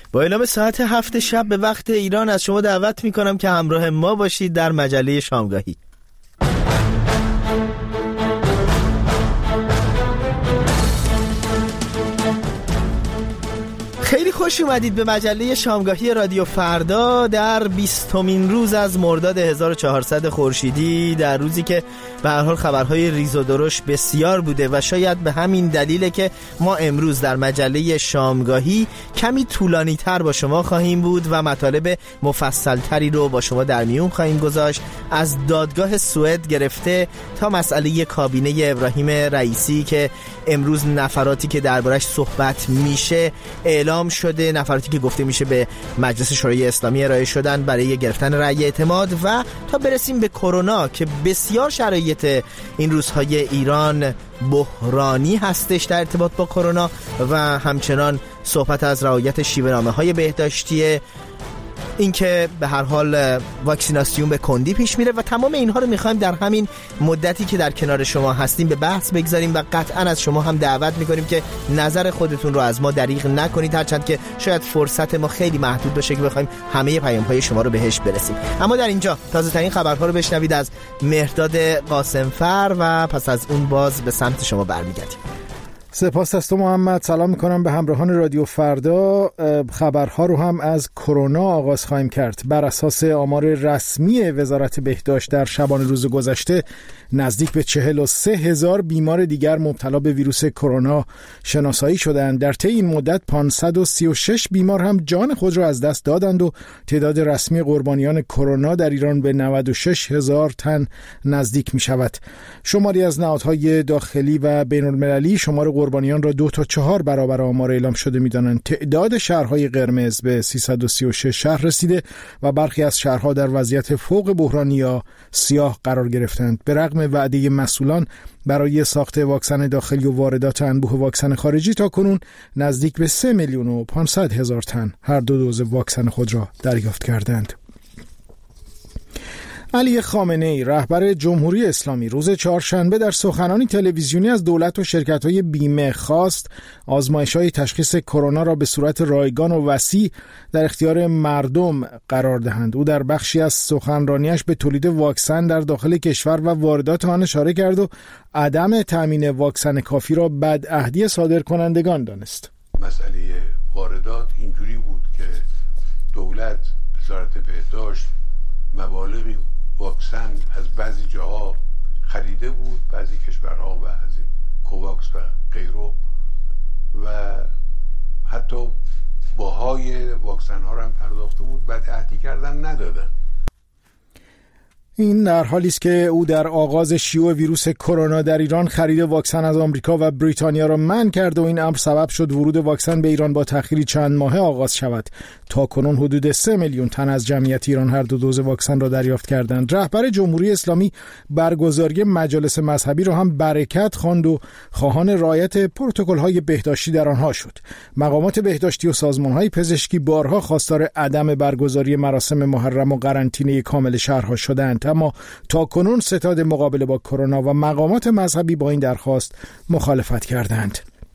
با اعلام ساعت 7 شب به وقت ایران از شما دعوت میکنم که همراه ما باشید در مجله شامگاهی. خیلی خوش اومدید به مجله شامگاهی رادیو فردا در 20مین روز از مرداد 1400 خورشیدی، در روزی که به هر حال خبرهای ریز و درشت بسیار بوده و شاید به همین دلیله که ما امروز در مجله شامگاهی کمی طولانی تر با شما خواهیم بود و مطالب مفصل تری رو با شما در میون خواهیم گذاشت، از دادگاه سوئد گرفته تا مسئله کابینه ابراهیم رئیسی که امروز نفراتی که دربارش صحبت میشه اعلام شده، نفراتی که گفته میشه به مجلس شورای اسلامی ارائه شدن برای گرفتن رأی اعتماد، و تا برسیم به کرونا که بسیار شرایط این روزهای ایران بحرانی هستش در ارتباط با کرونا و همچنان صحبت از رعایت شیوه‌نامه‌های بهداشتی، اینکه به هر حال واکسیناسیون به کندی پیش میره و تمام اینها رو میخوایم در همین مدتی که در کنار شما هستیم به بحث بگذاریم و قطعا از شما هم دعوت میکنیم که نظر خودتون رو از ما دریغ نکنید، هرچند که شاید فرصت ما خیلی محدود باشه که بخوایم همه پیام‌های شما رو بهش برسیم. اما در اینجا تازه ترین خبرها رو بشنوید از مهرداد قاسمفر و پس از اون باز به سمت شما برمیگردیم. سپاس از تو محمد. سلام میکنم به همراهان رادیو فردا. خبرها رو هم از کرونا آغاز خواهیم کرد. بر اساس آمار رسمی وزارت بهداشت در شبانه روز گذشته نزدیک به 43,000 بیمار دیگر مبتلا به ویروس کرونا شناسایی شدند. در طی این مدت 536 بیمار هم جان خود را از دست دادند و تعداد رسمی قربانیان کرونا در ایران به 96,000 تن نزدیک می شود. شماری از نهادهای داخلی و بین المللی شمار قربانیان را 2 تا 4 برابر آمار اعلام شده می‌دانند. تعداد شهرهای قرمز به 336 شهر رسیده و برخی از شهرها در وضعیت فوق بحرانی یا سیاه قرار گرفتند. به رغم وعده مسئولان برای ساخت واکسن داخلی و واردات انبوه واکسن خارجی، تا کنون نزدیک به 3,500,000 تن هر دو دوز واکسن خود را دریافت کردند. علی خامنه‌ای رهبر جمهوری اسلامی روز چهارشنبه در سخنانی تلویزیونی از دولت و شرکت‌های بیمه خواست آزمایش‌های تشخیص کرونا را به صورت رایگان و وسیع در اختیار مردم قرار دهند. او در بخشی از سخنرانیش به تولید واکسن در داخل کشور و واردات آن اشاره کرد و عدم تأمین واکسن کافی را بدعهدی صادرکنندگان دانست. مسئله واردات اینجوری بود که دولت، وزارت بهداشت مبالغی واکسن از بعضی جاها خریده بود، بعضی کشورها و از کوواکس و غیره، و حتی باهای واکسن ها را هم پرداخته بود، بعد عهدی کردن ندادن. این در حالی است که او در آغاز شیوع ویروس کرونا در ایران خرید واکسن از آمریکا و بریتانیا را منع کرد و این امر سبب شد ورود واکسن به ایران با تأخیری چند ماهه آغاز شود. تا کنون حدود 3 میلیون تن از جمعیت ایران هر دو دوز واکسن را دریافت کردند. رهبر جمهوری اسلامی برگزاری مجالس مذهبی را هم برکت خواند و خواهان رعایت پروتکل‌های بهداشتی در آنها شد. مقامات بهداشتی و سازمان‌های پزشکی بارها خواستار عدم برگزاری مراسم محرم و قرنطینه کامل شهرها شدند، اما تا کنون ستاد مقابله با کرونا و مقامات مذهبی با این درخواست مخالفت کردند.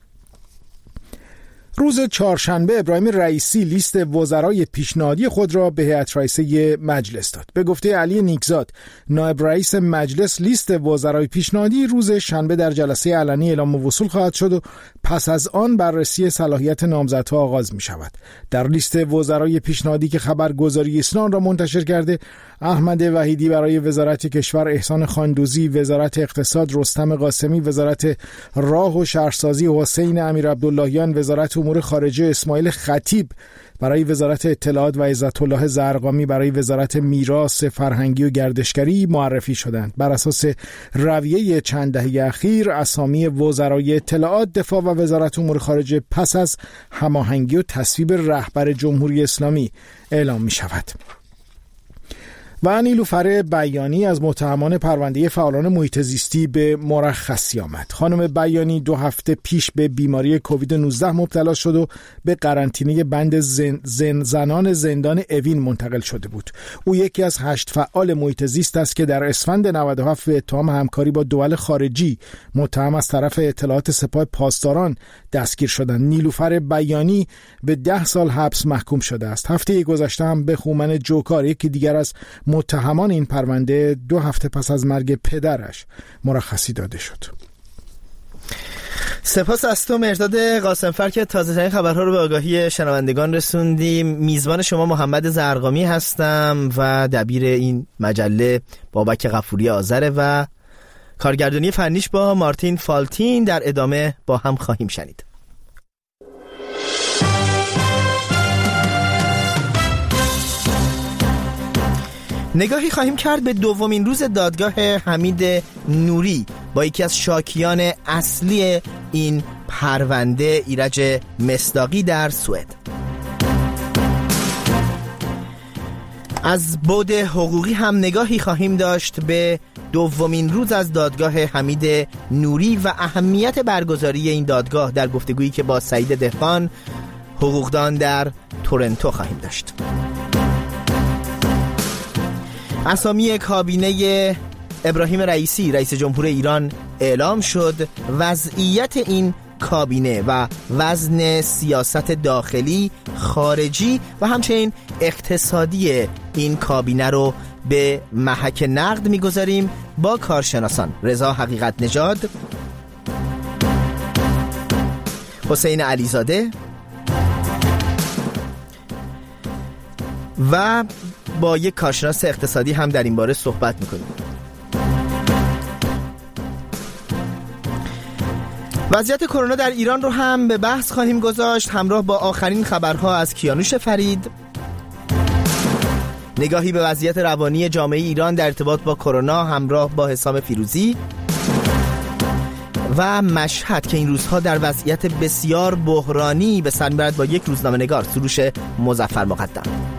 روز چهارشنبه ابراهیم رئیسی لیست وزرای پیشنهادی خود را به هیئت رئیسه مجلس داد. به گفته علی نیکزاد نایب رئیس مجلس، لیست وزرای پیشنهادی روز شنبه در جلسه علنی اعلام وصول خواهد شد و پس از آن بررسی صلاحیت نامزدها آغاز می شود. در لیست وزرای پیشنهادی که خبرگزاری اسنان را منتشر کرده، احمد وحیدی برای وزارت کشور، احسان خاندوزی وزارت اقتصاد، رستم قاسمی وزارت راه و شهرسازی، حسین امیرعبداللهیان وزارت امور خارجه، اسماعیل خطیب برای وزارت اطلاعات و عزت الله زرقامی برای وزارت میراث فرهنگی و گردشگری معرفی شدند. بر اساس رویه چند دهه اخیر، اسامی وزرای اطلاعات، دفاع و وزارت امور خارجه پس از هماهنگی و تصویب رهبر جمهوری اسلامی اعلام می شود. و نیلوفر بیانی از متهمان پرونده فعالان محیط زیستی به مرخصی آمد. خانم بیانی 2 هفته پیش به بیماری کووید 19 مبتلا شد و به قرنطینه بند زنان زندان اوین منتقل شده بود. او یکی از 8 فعال محیط زیست است که در اسفند 97 به اتهام همکاری با دول خارجی متهم از طرف اطلاعات سپاه پاسداران دستگیر شدند. نیلوفر بیانی به 10 سال حبس محکوم شده است. هفته گذشته هم به خومن جوکار، یکی دیگر از متهمان این پرونده، 2 هفته پس از مرگ پدرش مرخصی داده شد. سپاس از تو مرداد قاسمفر که تازه‌ترین خبرها رو به آگاهی شنوندگان رسوندیم. میزبان شما محمد زرقامی هستم و دبیر این مجله بابک غفوری آذر و کارگردانی فنیش با مارتین فالتین. در ادامه با هم خواهیم شنید. نگاهی خواهیم کرد به دومین روز دادگاه حمید نوری با یکی از شاکیان اصلی این پرونده، ایرج مصداقی در سوئد. از بعد حقوقی هم نگاهی خواهیم داشت به دومین روز از دادگاه حمید نوری و اهمیت برگزاری این دادگاه در گفتگویی که با سعید دهقان، حقوقدان در تورنتو خواهیم داشت. اسامی کابینه ابراهیم رئیسی رئیس جمهور ایران اعلام شد. وضعیت این کابینه و وزن سیاست داخلی، خارجی و همچنین اقتصادی این کابینه رو به محک نقد می‌گذاریم با کارشناسان رضا حقیقت نژاد، حسین علیزاده و با یک کارشناس اقتصادی هم در این باره صحبت میکنیم. وضعیت کرونا در ایران رو هم به بحث خواهیم گذاشت همراه با آخرین خبرها از کیانوش فرید. نگاهی به وضعیت روانی جامعه ایران در ارتباط با کرونا همراه با حسام فیروزی و مشهد که این روزها در وضعیت بسیار بحرانی به سر میبرد با یک روزنامه‌نگار، سروش مظفر مقدم.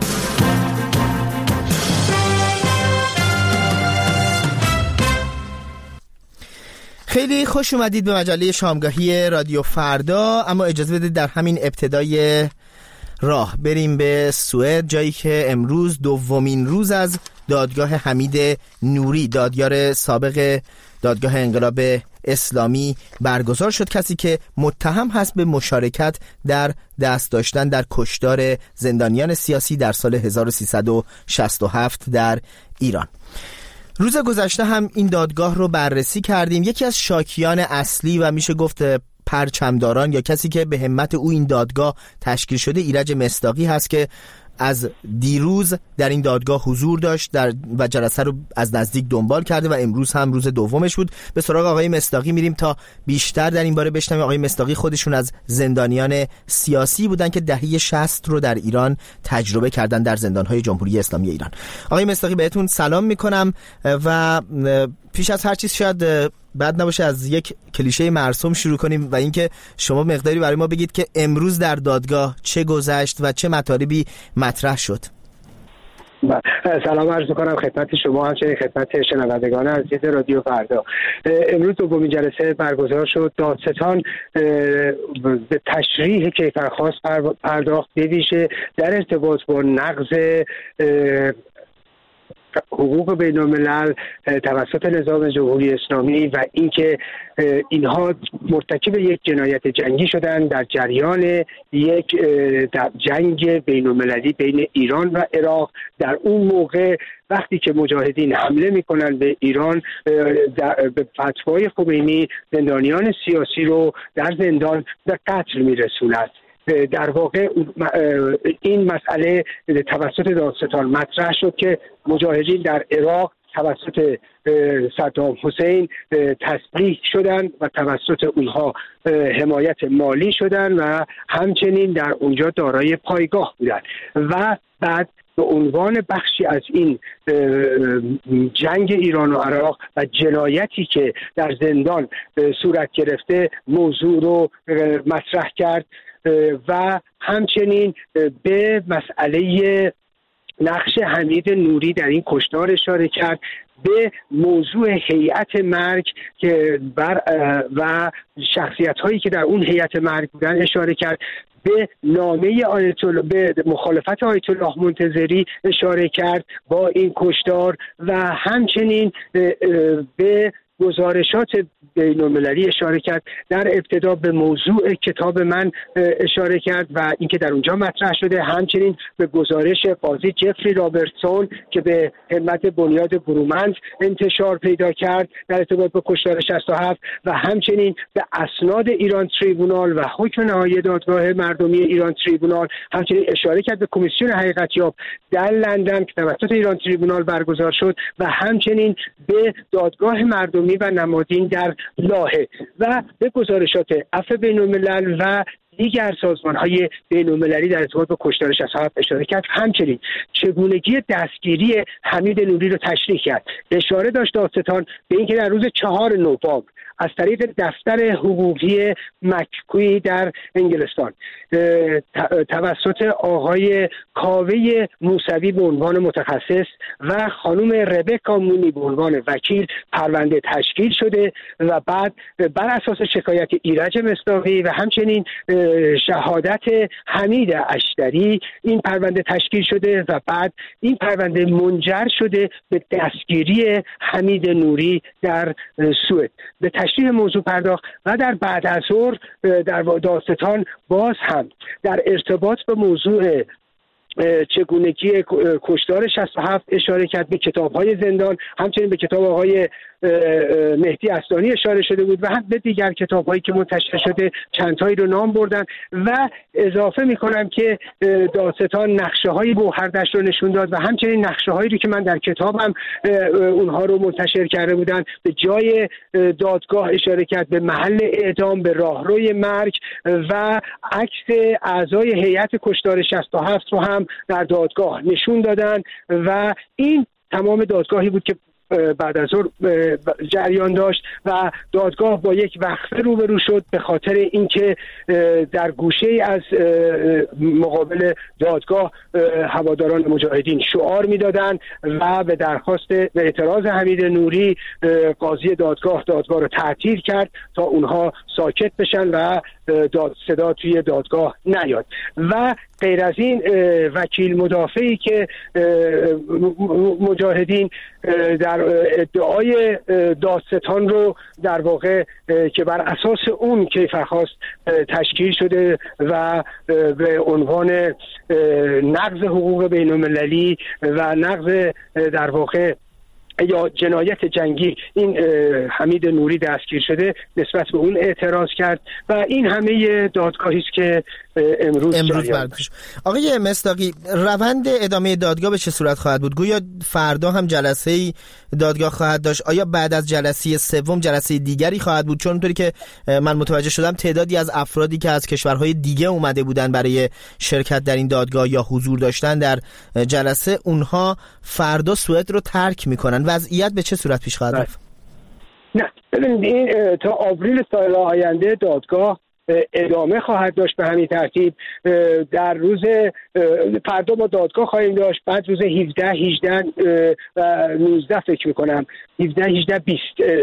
خیلی خوش اومدید به مجله شامگاهی رادیو فردا. اما اجازه بدید در همین ابتدای راه بریم به سوئد، جایی که امروز دومین روز از دادگاه حمید نوری، دادیار سابق دادگاه انقلاب اسلامی برگزار شد. کسی که متهم هست به مشارکت در دست داشتن در کشتار زندانیان سیاسی در سال 1367 در ایران. روز گذشته هم این دادگاه رو بررسی کردیم. یکی از شاکیان اصلی و میشه گفت پرچمداران یا کسی که به همت او این دادگاه تشکیل شده ایرج مصداقی هست که از دیروز در این دادگاه حضور داشت و جلسه رو از نزدیک دنبال کرده و امروز هم روز دومش بود. به سراغ آقای مصداقی میریم تا بیشتر در این باره بشنویم. آقای مصداقی خودشون از زندانیان سیاسی بودن که دهه 60 رو در ایران تجربه کردن در زندانهای جمهوری اسلامی ایران. آقای مصداقی بهتون سلام میکنم و پیش از هر چیز شاید بد نباشه از یک کلیشه مرسوم شروع کنیم و اینکه شما مقداری برای ما بگید که امروز در دادگاه چه گذشت و چه مطالبی مطرح شد. سلام عرض می‌کنم خدمت شما، همچنین خدمت شنوندگان عزیز رادیو فردا. امروز دومین جلسه برگزار شد. دادستان به تشریح کیفرخواست پرداخت، به ویژه در ارتباط با نقض حقوق بین الملل توسط نظام جمهوری اسلامی و اینکه اینها مرتکب یک جنایت جنگی شدن در جریان یک جنگ بین المللی بین ایران و عراق. در اون موقع وقتی که مجاهدین حمله میکنن به ایران، به فتوای خمینی زندانیان سیاسی رو در زندان به قتل میرسوند. در واقع این مسئله توسط دادستان مطرح شد که مجاهدین در عراق توسط صدام حسین تسلیح شدند و توسط اونها حمایت مالی شدند و همچنین در اونجا دارای پایگاه بودند و بعد به عنوان بخشی از این جنگ ایران و عراق و جنایتی که در زندان صورت گرفته موضوع رو مطرح کرد و همچنین به مسئله نقش حمید نوری در این کشتار اشاره کرد، به موضوع هیئت مرگ که و شخصیت‌هایی که در اون هیئت مرگ بودن اشاره کرد، به نامه به مخالفت آیت الله منتظری اشاره کرد با این کشتار و همچنین به گزارشات بین‌المللی اشاره کرد. در ابتدا به موضوع کتاب من اشاره کرد و اینکه در اونجا مطرح شده، همچنین به گزارش قاضی جفری رابرتسون که به همت بنیاد برومند انتشار پیدا کرد در ارتباط با کشتار 67 و همچنین به اسناد ایران تریبونال و حکم نهایی دادگاه مردمی ایران تریبونال. همچنین اشاره کرد به کمیسیون حقیقتیاب در لندن که توسط ایران تریبونال برگزار شد و همچنین به دادگاه مردمی و نمادین در لاهه و به گزارشات عفو بین‌الملل و دیگر سازمان‌های بین‌المللی در ارتباط با کشتار 67 اشاره کرد. همچنین چگونگی دستگیری حمید نوری رو تشریح کرد. اشاره داشت دادستان به اینکه در روز 4 نوامبر از طریق دفتر حقوقی مک‌کوی در انگلستان توسط آقای کاوه موسوی به عنوان متخصص و خانم ربکا مونی به عنوان وکیل پرونده تشکیل شده و بعد بر اساس شکایت ایرج مصداقی و همچنین شهادت حمید اشتری این پرونده تشکیل شده و بعد این پرونده منجر شده به دستگیری حمید نوری در سوئد. به تشریح موضوع پرداخت و در بعد از ظهر در دادستان باز هم در ارتباط به موضوع چگونگی کشتار 67 اشاره کرد. به کتاب‌های زندان، همچنین به کتاب آقای مهدی اصلانی اشاره شده بود و هم به دیگر کتاب‌هایی که منتشر شده چندتایی رو نام بردن و اضافه می‌کنم که دادستان نقشه‌های گوهردشت رو نشون داد و همچنین نقشه‌هایی رو که من در کتابم اونها رو منتشر کرده بودن به جای دادگاه اشاره کرد به محل اعدام، به راهروی مرگ و عکس اعضای هیئت کشتار 67 رو هم در دادگاه نشون دادن و این تمام دادگاهی بود که بعد از ظهر جریان داشت و دادگاه با یک وقفه روبرو شد به خاطر اینکه در گوشه از مقابل دادگاه هواداران مجاهدین شعار میدادند و به درخواست و اعتراض حمید نوری قاضی دادگاه رو تعطیل کرد تا اونها ساکت بشن و صدا توی دادگاه نیاد. و غیر از این وکیل مدافعی که مجاهدین در ادعای دادستان رو در واقع که بر اساس اون کیفرخواست تشکیل شده و به عنوان نقض حقوق بین‌المللی و نقض در واقع یا جنایت جنگی این حمید نوری دستگیر شده، نسبت به اون اعتراض کرد و این همه دادگاهی است که امروز برگزار. آقای مصداقی، روند ادامه دادگاه به چه صورت خواهد بود؟ گویا فردا هم جلسه دادگاه خواهد داشت. آیا بعد از جلسه سوم جلسه دیگری خواهد بود؟ چون اونطوری که من متوجه شدم تعدادی از افرادی که از کشورهای دیگه اومده بودن برای شرکت در این دادگاه یا حضور داشتن در جلسه، اونها فردا سوئد رو ترک میکنن. وضعیت به چه صورت پیش خواهد رفت؟ نه ببینید، تا آوریل سال آینده دادگاه ادامه خواهد داشت به همین ترتیب. در روز فردا ما دادگاه خواهیم داشت، بعد روز 17 18 و 19 فکر میکنم 17 18 20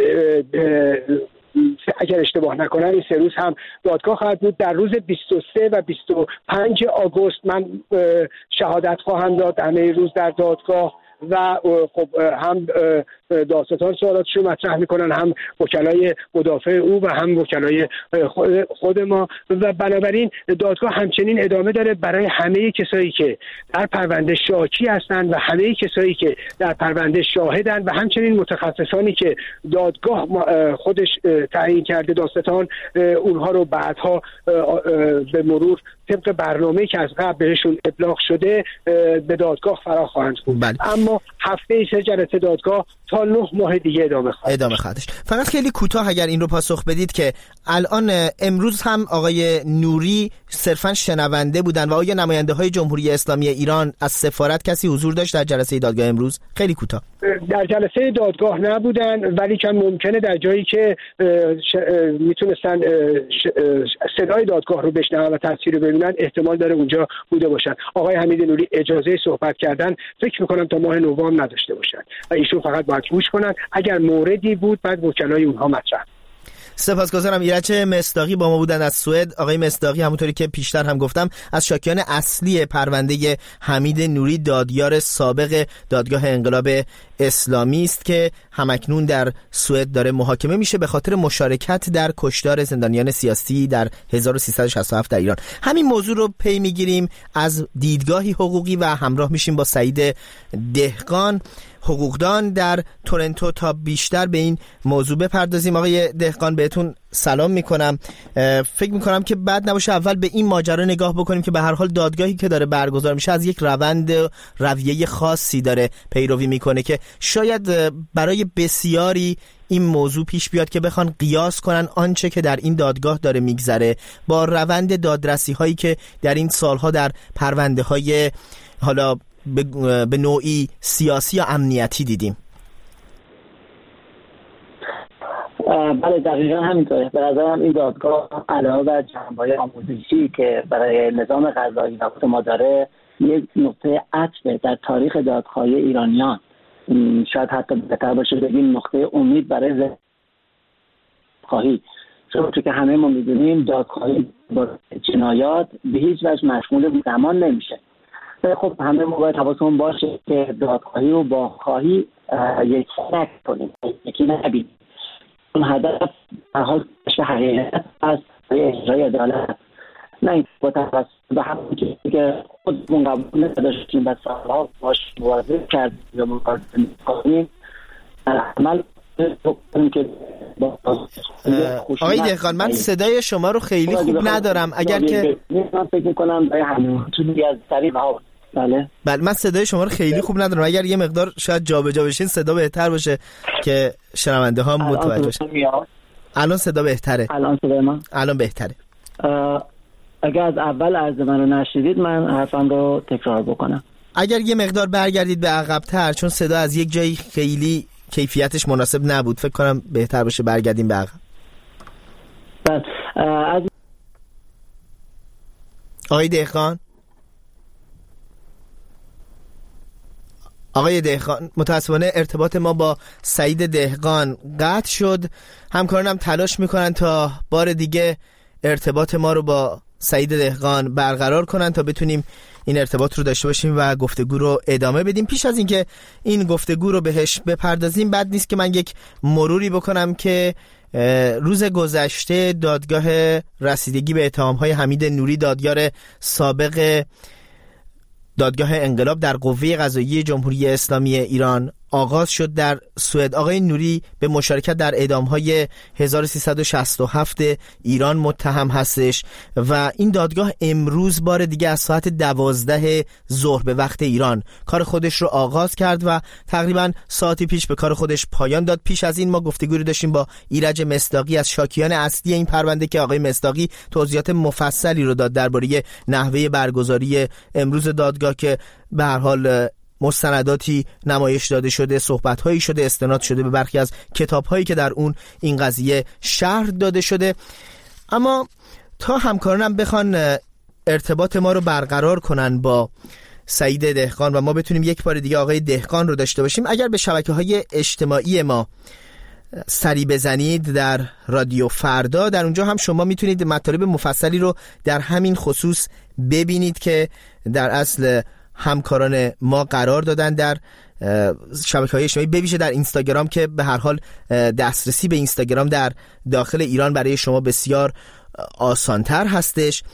اگر اشتباه نکنم این 3 روز هم دادگاه خواهد بود. در روز 23 و 25 آگوست من شهادت خواهم داد همه روز در دادگاه و خب هم دادستان سوالاتشو مطرح میکنن، هم وکلای مدافع او و هم وکلای خود ما و بنابراین دادگاه همچنین ادامه داره برای همه کسایی که در پرونده شاکی هستند و همه کسایی که در پرونده شاهدند و همچنین متخصصانی که دادگاه خودش تعیین کرده دادستان اونها رو بعدها به مرور طبق برنامه‌ای که از قبل بهشون ابلاغ شده به دادگاه فرا خواهند بود. اما هفته 3 جلسه دادگاه تا 9 ماه دیگه ادامه خواهد داشت. فقط خیلی کوتاه اگر این رو پاسخ بدید که الان امروز هم آقای نوری صرفا شنونده بودن و آیا نماینده های جمهوری اسلامی ایران از سفارت کسی حضور داشت در جلسه دادگاه امروز؟ خیلی کوتاه. در جلسه دادگاه نبودن، ولی که ممکنه در جایی که میتونستن صدای دادگاه رو بشنون و تاثیر ببینن احتمال داره اونجا بوده باشن. آقای حمید نوری اجازه صحبت کردن فکر میکنم تا ماه نوامبر نداشته باشن و ایشون فقط باید گوش کنن، اگر موردی بود بعد وکلای اونها مطرح. سپاسگزارم. ایرج مصداقی با ما بودن از سوئد. آقای مصداقی همونطوری که پیشتر هم گفتم از شاکیان اصلی پرونده حمید نوری، دادیار سابق دادگاه انقلاب اسلامی است که همکنون در سوئد داره محاکمه میشه به خاطر مشارکت در کشتار زندانیان سیاسی در 1367 در ایران. همین موضوع رو پی میگیریم از دیدگاهی حقوقی و همراه میشیم با سعید دهقان، حقوقدان در تورنتو، تا بیشتر به این موضوع بپردازیم. آقای دهقان بهتون سلام میکنم. فکر میکنم که بد نباشه اول به این ماجرا نگاه بکنیم که به هر حال دادگاهی که داره برگزار میشه از یک رویه خاصی داره پیروی میکنه که شاید برای بسیاری این موضوع پیش بیاد که بخوان قیاس کنن آنچه که در این دادگاه داره میگذره با روند دادرسی هایی که در این سالها در پرونده های حالا به نوعی سیاسی یا امنیتی دیدیم. بله دقیقا همینطوره. به نظرم این دادگاه علاوه بر جنبه‌های آموزشی که برای نظام قضایی و ما داره یک نقطه عطف در تاریخ دادخواهی ایرانیان، شاید حتی بهتر باشه بگیم نقطه امید برای خواهی، چون که همه ما میدونیم دادخواهی با جنایات به هیچ وجه مشمول زمان نمیشه. خب همه ما باید حواسمون باشه که دادخواهی رو با خواهی یکی نکنیم، یکی نبینیم. اون هدف در حال کشف حقیقت است برای اجرای عدالت، نه این با توسط به همون که خودمون قبول نداشتیم و سالها باش مبارزه کردیم یا مبارزه می‌کنیم در عمل بکنیم که آقای دهقان من صدای شما رو خیلی خوب ندارم. اگر که من فکر می‌کنم برای همون چیزی از طریق بله من صدای شما رو خیلی خوب ندارم. اگر یه مقدار شاید جابجا بشین صدا بهتر باشه که شنونده ها متوجه بشن. الان صدا بهتره. الان صدای من الان بهتره. اگر از اول عرض من رو نشیدید من حرفم رو تکرار بکنم. اگر یه مقدار برگردید به عقب‌تر، چون صدا از یک جایی خیلی کیفیتش مناسب نبود، فکر کنم بهتر باشه برگردیم به عقب. بله از آقای دهقان متاسفانه ارتباط ما با سعید دهقان قطع شد. همکارانم تلاش میکنن تا بار دیگه ارتباط ما رو با سعید دهقان برقرار کنن تا بتونیم این ارتباط رو داشته باشیم و گفتگو رو ادامه بدیم. پیش از اینکه این گفتگو رو بهش بپردازیم بد نیست که من یک مروری بکنم که روز گذشته دادگاه رسیدگی به اتهام‌های حمید نوری، دادیار سابق دادگاه انقلاب در قوه قضاییه جمهوری اسلامی ایران آغاز شد در سوئد. آقای نوری به مشارکت در اعدام‌های 1367 ایران متهم هستش و این دادگاه امروز بار دیگه از ساعت 12 ظهر به وقت ایران کار خودش رو آغاز کرد و تقریبا ساعتی پیش به کار خودش پایان داد. پیش از این ما گفتگو رو داشتیم با ایرج مصداقی از شاکیان اصلی این پرونده که آقای مصداقی توضیحات مفصلی رو داد درباره نحوه برگزاری امروز دادگاه که به هر حال مستنداتی نمایش داده شده، صحبت‌هایی شده، استناد شده به برخی از کتاب‌هایی که در اون این قضیه شرح داده شده. اما تا همکارانم بخوان ارتباط ما رو برقرار کنن با سعید دهقان و ما بتونیم یک بار دیگه آقای دهقان رو داشته باشیم، اگر به شبکه‌های اجتماعی ما سری بزنید در رادیو فردا، در اونجا هم شما میتونید مطالب مفصلی رو در همین خصوص ببینید که در اصل همکاران ما قرار دادن در شبکه‌های اجتماعی، به ویژه در اینستاگرام که به هر حال دسترسی به اینستاگرام در داخل ایران برای شما بسیار آسانتر هستش.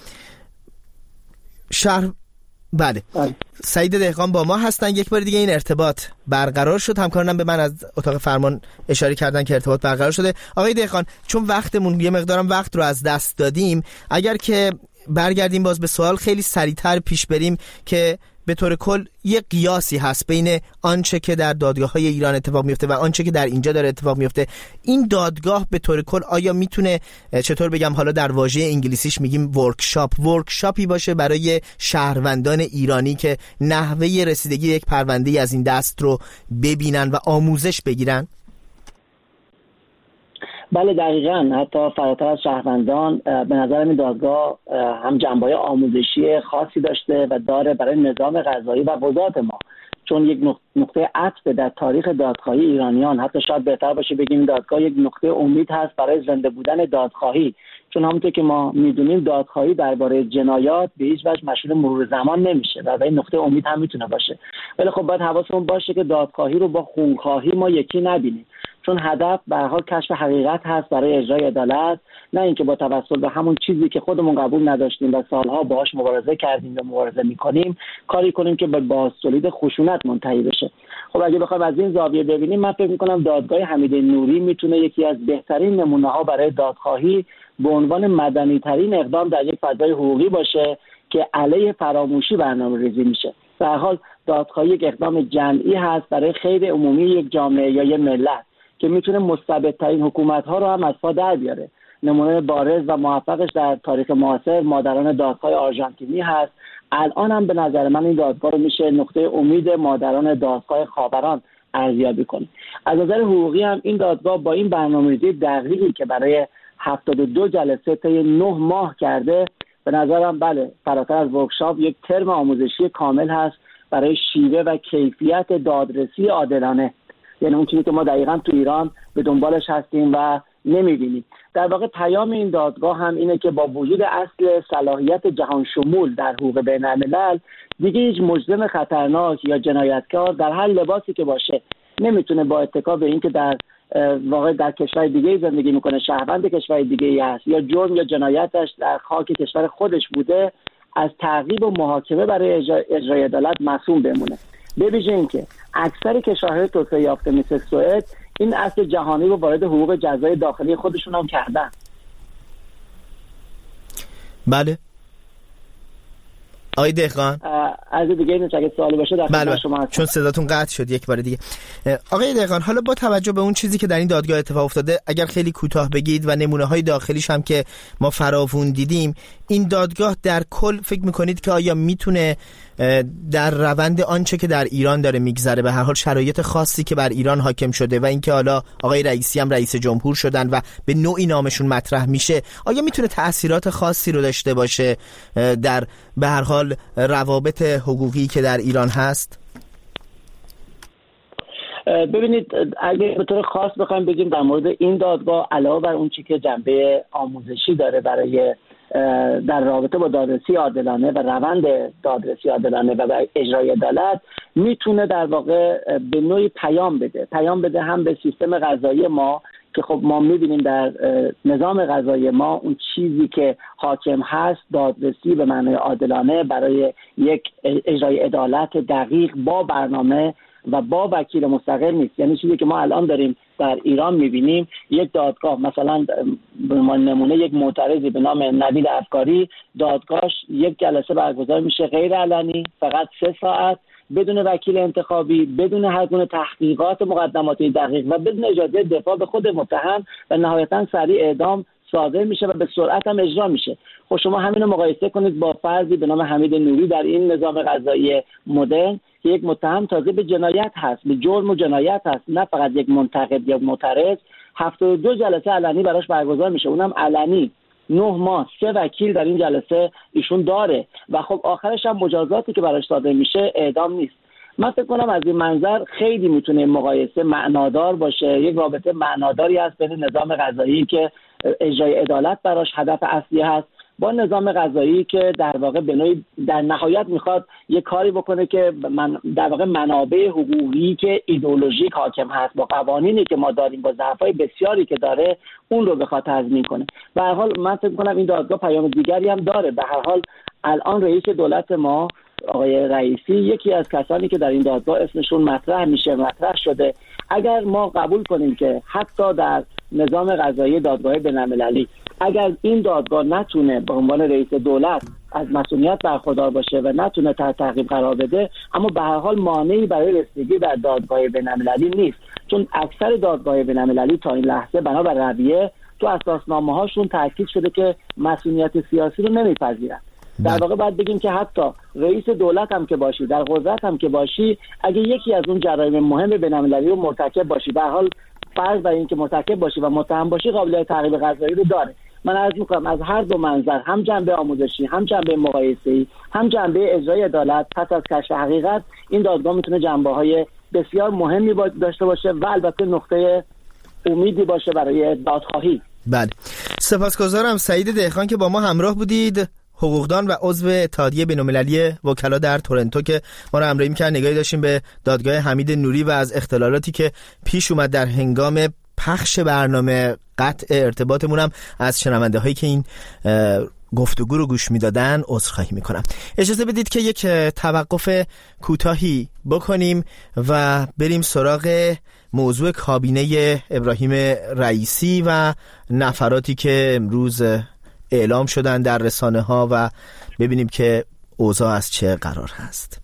بله سعید دهقان با ما هستن. یک بار دیگه این ارتباط برقرار شد. همکارانم به من از اتاق فرمان اشاره کردن که ارتباط برقرار شده. آقای دهقان چون وقتمون یه مقدارم وقت رو از دست دادیم، اگر که برگردیم باز به سوال خیلی سریعتر پیش بریم که به طور کل یه قیاسی هست بین آنچه که در دادگاه‌های ایران اتفاق میفته و آنچه که در اینجا داره اتفاق میفته. این دادگاه به طور کل آیا میتونه چطور بگم، حالا در واژه انگلیسیش میگیم ورکشاپی باشه برای شهروندان ایرانی که نحوه رسیدگی یک پرونده از این دست رو ببینن و آموزش بگیرن؟ بله دقیقاً. حتی فراتر از شهروندان به نظر این دادگاه هم جنبه‌های آموزشی خاصی داشته و داره برای نظام قضایی و قضات ما، چون یک نقطه عطف در تاریخ دادخواهی ایرانیان. حتی شاید بهتر باشه بگیم دادگاه یک نقطه امید هست برای زنده بودن دادخواهی، چون همونطور که ما میدونیم دادخواهی درباره جنایات به هیچ وجه مشهور مرور زمان نمیشه و این نقطه امید هم میتونه باشه. ولی خب باید حواسمون باشه که دادخواهی رو با خونخواهی ما یکی نبینیم، چون هدف به هر حال کشف حقیقت هست برای اجرای عدالت، نه اینکه با توسل به همون چیزی که خودمون قبول نداشتیم و سالها باهاش مبارزه کردیم و مبارزه میکنیم کاری کنیم که به بازتولید خشونت منتهی بشه. خب اگه بخوایم از این زاویه ببینیم، من فکر میکنم دادگاه حمید نوری میتونه یکی از بهترین نمونه‌ها برای دادخواهی به عنوان مدنی ترین اقدام در یک فضای حقوقی باشه که علیه فراموشی برنامه‌ریزی میشه. به هر حال دادخواهی یک اقدام جمعی هست برای خیر عمومی یک جامعه یا یک ملت که میتونه مستبدترین حکومت‌ها رو هم از پا در بیاره. نمونه بارز و موفقش در تاریخ معاصر مادران دادگاه آرژانتینی هست. الان هم به نظر من این دادگاه رو میشه نقطه امید مادران دادگاه خاوران ارزیابی کنه. از نظر حقوقی هم این دادگاه با این برنامه‌ریزی دقیقی که برای 72 جلسه طی 9 ماه کرده، به نظرم بله فراتر از ورکشاپ یک ترم آموزشی کامل هست برای شیوه و کیفیت دادرسی عادلانه، یعنی اون چیزی که ما دقیقاً تو ایران به دنبالش هستیم و نمی‌بینیم. در واقع پیام این دادگاه هم اینه که با وجود اصل صلاحیت جهان شمول در حقوق بین‌الملل، دیگه هیچ مجرم خطرناک یا جنایتکار در هر لباسی که باشه نمیتونه با اتکا به این که در واقع در کشور دیگه زندگی میکنه، شهروند کشور دیگه هست یا جرم یا جنایتش در خاک کشور خودش بوده، از تعقیب و محاکمه برای اجرای عدالت معصوم بمونه. به ویژه اینکه اکثر کشورهای توسعه یافته مثل سوئد این اصل جهانی رو وارد حقوق جزای داخلی خودشون هم کردن. بله آقای دهقان، از دیگه این اگه سوالی باشه در بله شما چون صداتون قطع شد یک بار دیگه. آقای دهقان، حالا با توجه به اون چیزی که در این دادگاه اتفاق افتاده، اگر خیلی کوتاه بگید و نمونه‌های داخلیش هم که ما فراوون دیدیم، این دادگاه در کل فکر می‌کنید که آیا میتونه در روند آنچه که در ایران داره میگذره، به هر حال شرایط خاصی که بر ایران حاکم شده و اینکه حالا آقای رئیسی هم رئیس جمهور شدن و به نوعی نامشون مطرح میشه، آیا میتونه تأثیرات خاصی رو داشته باشه در به هر حال روابط حقوقی که در ایران هست؟ ببینید، اگه به طور خاص بخوایم بگیم در مورد این دادگاه، علاوه بر اون چیزی که جنبه آموزشی داره برای در رابطه با دادرسی عادلانه و روند دادرسی عادلانه و اجرای عدالت، میتونه در واقع به نوعی پیام بده هم به سیستم قضایی ما که خب ما میبینیم در نظام قضایی ما اون چیزی که حاکم هست دادرسی به معنای عادلانه برای یک اجرای عدالت دقیق با برنامه و با وکیل مستقل نیست. یعنی چیزی که ما الان داریم در ایران میبینیم، یک دادگاه مثلا به نمونه یک معترضی به نام نوید افکاری، دادگاهش یک جلسه برگزار میشه غیر علنی، فقط 3 ساعت، بدون وکیل انتخابی، بدون هر گونه تحقیقات مقدماتی دقیق و بدون اجازه دفاع به خود متهم و نهایتا سریع اعدام صادر میشه و به سرعت هم اجرا میشه. خب شما همین رو مقایسه کنید با فردی به نام حمید نوری در این نظام قضایی مدرن که یک متهم تازه به جنایت هست، به جرم و جنایت هست، نه فقط یک منتقد یا معترض. 72 جلسه علنی براش برگزار میشه، اونم علنی، 9 ماه، 3 وکیل در این جلسه ایشون داره و خب آخرش هم مجازاتی که براش صادر میشه اعدام نیست. من فکر کنم از این منظر خیلی میتونه مقایسه معنادار باشه، یک رابطه معناداری هست بین نظام قضایی که اجرای عدالت براش هدف اصلی هست با نظام قضایی که در واقع به نوعی در نهایت میخواد یک کاری بکنه که در واقع منابع حقوقی که ایدئولوژیک حاکم هست با قوانینی که ما داریم با ضعف‌های بسیاری که داره اون رو بخواد تضمین کنه. به هر حال من فکر می‌کنم این دادگاه پیام دیگری هم داره. به هر حال الان رئیس دولت ما آقای رئیسی یکی از کسانی که در این دادگاه اسمشون مطرح شده. اگر ما قبول کنیم که حتی در نظام قضایی دادگاه بین‌المللی اگر این دادگاه نتونه به عنوان رئیس دولت از مسئولیت برخوردار باشه و نتونه تحت تعقیب قرار بده، اما به هر حال مانعی برای رسیدگی در دادگاه بین‌المللی نیست، چون اکثر دادگاه بین‌المللی تا این لحظه بنابر رویه تو اساسنامه هاشون تاکید شده که مسئولیت سیاسی رو نمیپذیرن. در واقع باید بگیم که حتی رئیس دولت هم که باشی، در قدرت هم که باشی، اگه یکی از اون جرایم مهم بین‌المللی رو مرتکب باشی، به هر حال فرض بر اینکه مرتکب باشی و متهم باشی قابلیت تعقیب قضایی رو داره. من عرض می‌کنم از هر دو منظر، هم جنبه آموزشی، هم جنبه مقایسه‌ای، هم جنبه اجرای عدالت، پس از کشف حقیقت این دادگاه میتونه جنبه‌های بسیار مهمی داشته باشه و البته نقطه امیدی باشه برای دادخواهی. بله، سپاسگزارم سعید دهقان که با ما همراه بودید، حقوقدان و عضو اتحادیه بین‌المللی وکلا در تورنتو که ما رو همراهی می‌کرد. نگاهی داشتیم به دادگاه حمید نوری و از اختلالاتی که پیش اومد در هنگام پخش برنامه. قطع ارتباطمون هم از شنونده هایی که این گفتگو رو گوش میدادن عذرخواهی میکنم. اجازه بدید که یک توقف کوتاهی بکنیم و بریم سراغ موضوع کابینه ابراهیم رئیسی و نفراتی که امروز اعلام شدن در رسانه ها و ببینیم که اوضاع از چه قرار هست.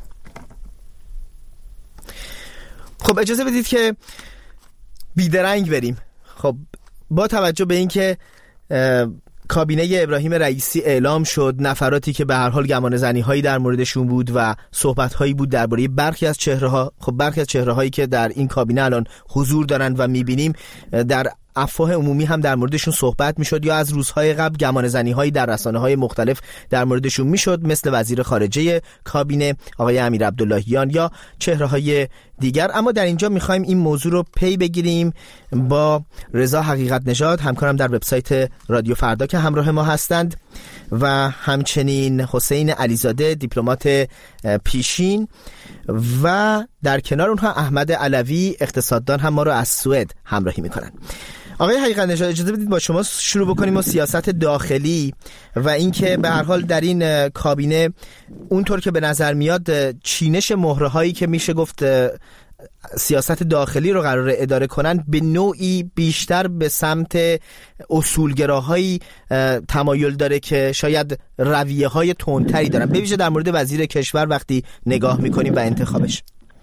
خب اجازه بدید که بیدرنگ بریم. خب با توجه به اینکه کابینه ابراهیم رئیسی اعلام شد، نفراتی که به هر حال گمان زنی هایی در موردشون بود و صحبت هایی بود درباره برخی از چهره ها، خب برخی از چهره هایی که در این کابینه الان حضور دارن و میبینیم در افواه عمومی هم در موردشون صحبت میشد یا از روزهای قبل گمان زنی هایی در رسانه های مختلف در موردشون میشد، مثل وزیر خارجه کابینه آقای امیر عبداللهیان یا چهره های دیگر. اما در اینجا میخوایم این موضوع رو پی بگیریم با رضا حقیقت نژاد، همکارم در وبسایت رادیو فردا که همراه ما هستند، و همچنین حسین علیزاده دیپلمات پیشین، و در کنار اونها احمد علوی اقتصاددان هم ما رو از سوئد همراهی میکنن. آقای حقیقت نژاد، اجازه بدید با شما شروع بکنیم با سیاست داخلی و اینکه به هر حال در این کابینه اونطور که به نظر میاد چینش مهره هایی که میشه گفت سیاست داخلی رو قراره اداره کنن به نوعی بیشتر به سمت اصولگراهایی تمایل داره که شاید رویه های تندتری دارن، به ویژه در مورد وزیر کشور وقتی نگاه میکنیم و انتخابش.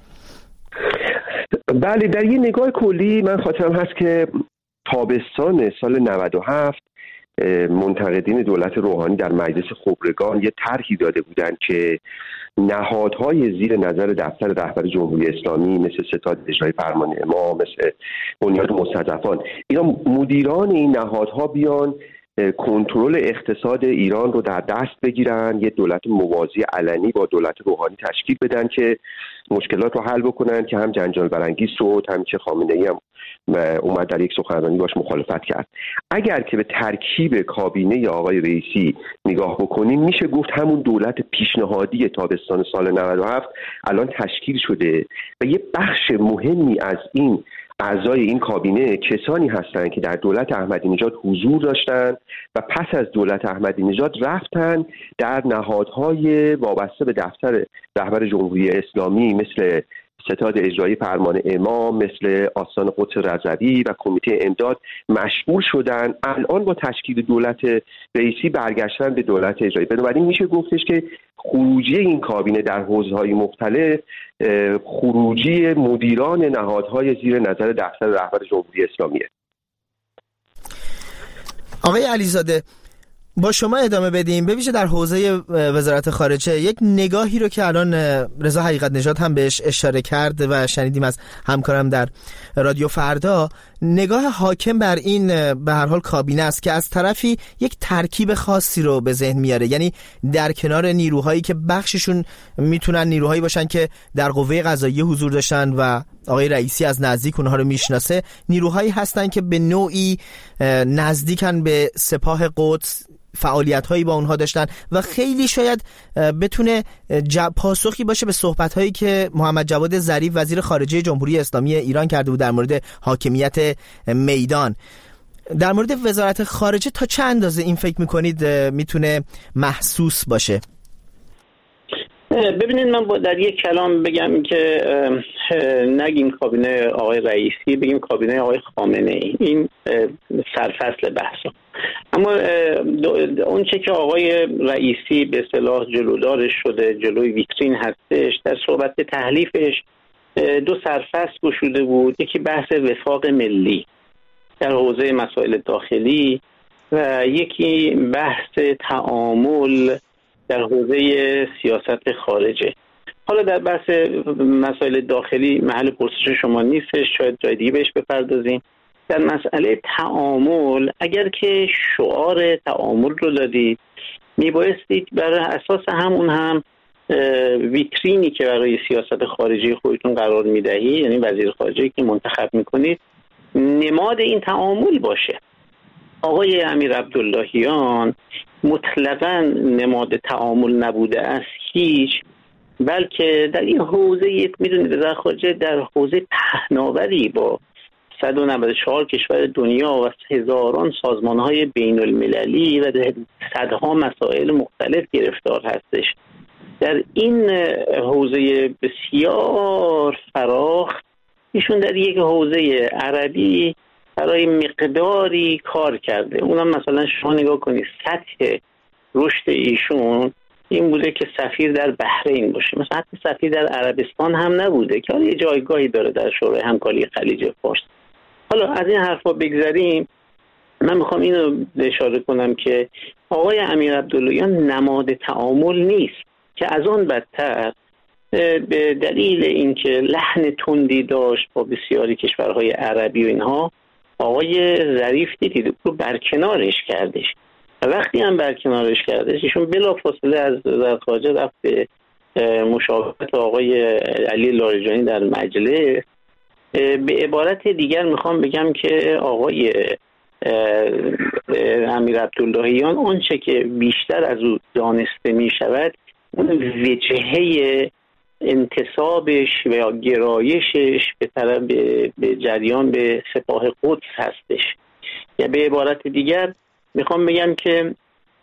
بله، در یه نگاه کلی من خاطرم هست که تابستان سال 97 منتقدین دولت روحانی در مجلس خبرگان یه طرحی داده بودند که نهادهای زیر نظر دفتر رهبر جمهوری اسلامی مثل ستاد اجرایی فرمان امام، مثل بنیاد مستضعفان، اینا مدیران این نهادها بیان کنترل اقتصاد ایران رو در دست بگیرن، یه دولت موازی علنی با دولت روحانی تشکیل بدن که مشکلات رو حل بکنن، که هم جنجال برانگیز شد، هم که خامنه‌ای هم اومد در یک سخنرانی باش مخالفت کرد. اگر که به ترکیب کابینه آقای رئیسی نگاه بکنیم میشه گفت همون دولت پیشنهادی تابستان سال 97 الان تشکیل شده و یه بخش مهمی از این اعضای این کابینه کسانی هستند که در دولت احمدی نژاد حضور داشتند و پس از دولت احمدی نژاد رفتن در نهادهای وابسته به دفتر رهبر جمهوری اسلامی مثل ستاد اجرایی فرمان امام، مثل آستان قدس رضوی و کمیته امداد مشغول شدن. الان با تشکیل دولت رئیسی برگشتن به دولت اجرایی. بنابراین میشه گفتش که خروجی این کابینه در حوزه‌های مختلف خروجی مدیران نهادهای زیر نظر دفتر رهبر جمهوری اسلامیه. آقای علیزاده، با شما ادامه بدیم، به ویژه در حوزه وزارت خارجه یک نگاهی رو که الان رضا حقیقت نژاد هم بهش اشاره کرد و شنیدیم از همکارم در رادیو فردا، نگاه حاکم بر این به هر حال کابینه است که از طرفی یک ترکیب خاصی رو به ذهن میاره، یعنی در کنار نیروهایی که بخششون میتونن نیروهایی باشن که در قوه قضاییه حضور داشتن و آقای رئیسی از نزدیک اونها رو میشناسه، نیروهایی هستن که به نوعی نزدیکن به سپاه قدس، فعالیت‌هایی با اونها داشتن و خیلی شاید بتونه پاسخی باشه به صحبت‌هایی که محمد جواد ظریف وزیر خارجه جمهوری اسلامی ایران کرده بود در مورد حاکمیت میدان. در مورد وزارت خارجه تا چه اندازه این فکر می‌کنید میتونه محسوس باشه؟ ببینید، من در یک کلام بگم که نگیم کابینه آقای رئیسی، بگیم کابینه آقای خامنه‌ای. این سرفصل بحثه. اما اون چه که آقای رئیسی به اصطلاح جلودارش شده، جلوی ویترین هستش، در صحبت تحلیفش دو سرفصل گشوده بود. یکی بحث وفاق ملی در حوزه مسائل داخلی و یکی بحث تعامل در حوزه سیاست خارجه. حالا در بحث مسائل داخلی محل پرسش شما نیستش، شاید جای دیگه بهش بپردازیم. در مسئله تعامل، اگر که شعار تعامل رو دادید، میبایستید بر اساس همون هم ویترینی که برای سیاست خارجی خودتون قرار میدهید، یعنی وزیر خارجه که منتخب میکنید، نماد این تعامل باشه. آقای امیر عبداللهیان مطلقاً نماد تعامل نبوده است هیچ، بلکه در این حوزه میدونید وزارت خارجه در حوزه پهناوری با 194 کشور دنیا و هزاران سازمان‌های بین المللی و صدها مسائل مختلف گرفتار هستش. در این حوزه بسیار فراخ ایشون در یک حوزه عربی برای مقداری کار کرده. اونم مثلا شما نگاه کنید سطح رشد ایشون این بوده که سفیر در بحرین باشه، مثلا حتی سفیر در عربستان هم نبوده که حالا یه جایگاهی داره در شورای همکاری خلیج فارس. حالا از این حرفا بگذریم، من میخوام اینو اشاره کنم که آقای امیر عبداللهیان نماد تعامل نیست، که از آن بدتر به دلیل اینکه لحن تندی داشت با بسیاری کشورهای عربی و اینها، آقای ظریف دیدید رو برکنارش کردش. و وقتی هم برکنارش کردش ایشون بلافاصله از وزارت خارجه رفت به مشاورت آقای علی لاریجانی در مجلس. به عبارت دیگر میخوام بگم که آقای امیر عبداللهیان آنچه که بیشتر از او دانسته میشود اون وجهه انتصابش و یا گرایشش به طرف به جریان به سپاه قدس هستش. یا به عبارت دیگر میخوام بگم که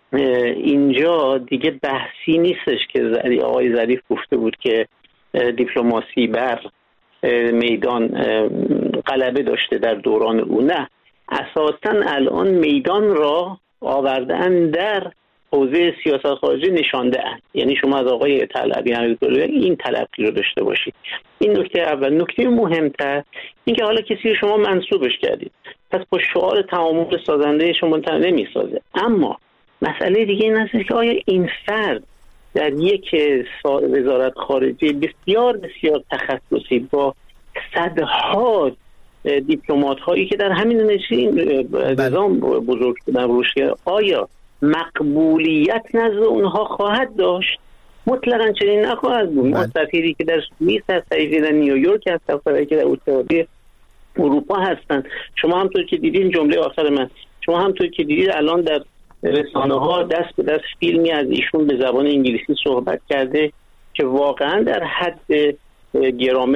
اینجا دیگه بحثی نیستش که آقای ظریف گفته بود که دیپلماسی بر میدان غلبه داشته در دوران او. نه، اساساً الان میدان را آوردن در حوزه سیاست خارجی نشانده اند. یعنی شما از آقای طلبی این تلقی رو داشته باشید. این نکته اول. نکته مهمتر این که حالا کسی شما منسوبش کردید، پس با شعار تعامل سازنده شما نمیسازه. اما مسئله دیگه این است که آیا این فرد در یک وزارت خارجه بسیار بسیار تخصصی با صدها دیپلمات هایی که در همین نظام بزرگ شدن روشه، آیا مقبولیت نزد اونها خواهد داشت؟ مطلقاً چنین نخواهد بود. ما سفیری که در سوئیس هست، سفیری در نیویورک هست، سفیری که در اتحادیه اروپا هستند. شما همطور که دیدین، جمله آخر من، شما همطور که دیدید الان در رسانه ها دست به دست فیلمی از ایشون به زبان انگلیسی صحبت کرده که واقعاً در حد گرامر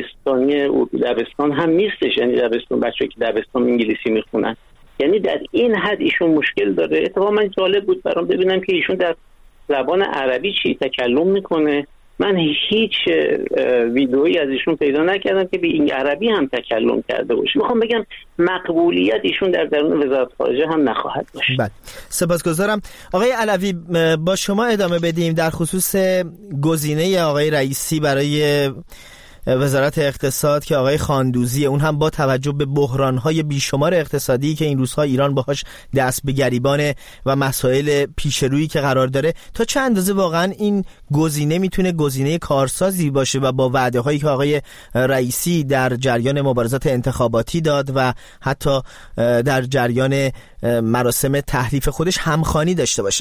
دبستان هم نیستش. یعنی دبستان بچه‌ای که دبستان انگلیسی میخونن، یعنی در این حد ایشون مشکل داره. اتفاقا جالب بود برام ببینم که ایشون در زبان عربی چی تکلم میکنه. من هیچ ویدئویی از ایشون پیدا نکردم که به این عربی هم تکلم کرده باشه. میخوام بگم مقبولیت ایشون در درون وزارت خارجه هم نخواهد داشت. بله، سپاسگزارم. آقای علوی، با شما ادامه بدیم در خصوص گزینه آقای رئیسی برای وزارت اقتصاد که آقای خاندوزی، اون هم با توجه به بحران‌های بیشمار اقتصادی که این روزها ایران باهاش دست به گریبانه و مسائل پیشرویی که قرار داره، تا چه اندازه واقعا این گزینه میتونه گزینه کارسازی باشه و با وعده‌هایی که آقای رئیسی در جریان مبارزات انتخاباتی داد و حتی در جریان مراسم تحریف خودش همخوانی داشته باشه؟